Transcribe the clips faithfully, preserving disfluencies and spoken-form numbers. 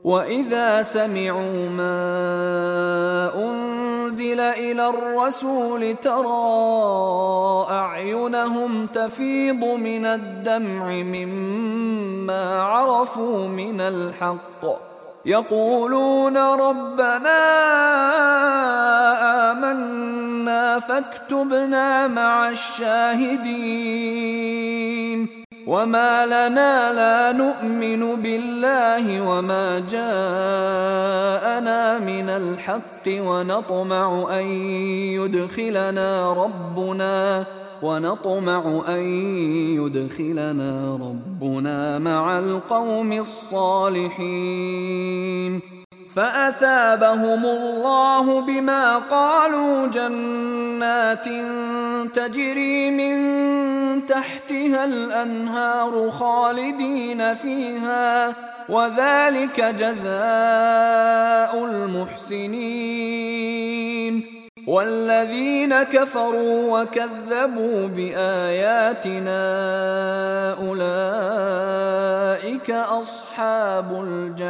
وإذا سمعوا ما أنزل إلى الرسول ترى أعينهم تفيض من الدمع مما عرفوا من الحق يقولون ربنا آمنا فاكتبنا مع الشاهدين وما لنا لا نؤمن بالله وما جاءنا من الحق ونطمع أن يدخلنا ربنا ونطمع أن يدخلنا ربنا مع القوم الصالحين فأثابهم الله بما قالوا جنات تجري من تحتها الأنهار خالدين فيها وذلك جزاء المحسنين والذين كفروا وكذبوا بآياتنا أولئك أصحاب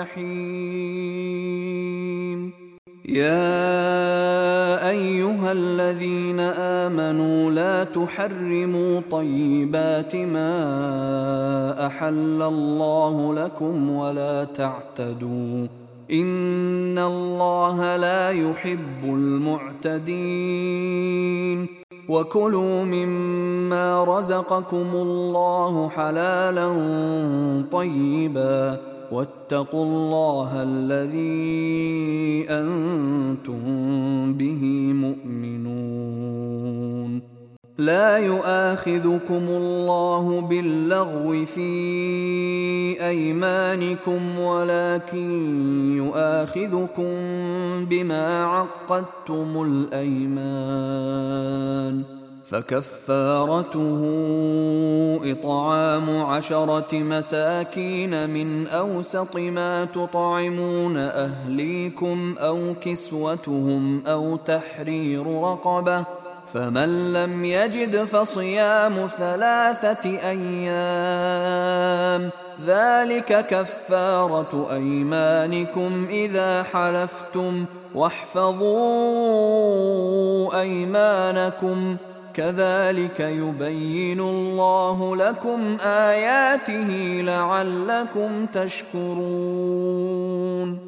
الجحيم يا أيها الذين آمنوا لا تحرموا طيبات ما أحل الله لكم ولا تعتدوا إن الله لا يحب المعتدين وكلوا مما رزقكم الله حلالا طيبا واتقوا الله الذي أنتم به مؤمنون لا يؤاخذكم الله باللغو في أيمانكم ولكن يؤاخذكم بما عقدتم الأيمان فكفارته إطعام عشرة مساكين من أوسط ما تطعمون أهليكم أو كسوتهم أو تحرير رقبة فمن لم يجد فصيام ثلاثة أيام ذلك كفارة أيمانكم إذا حلفتم واحفظوا أيمانكم كذلك يبين الله لكم آياته لعلكم تشكرون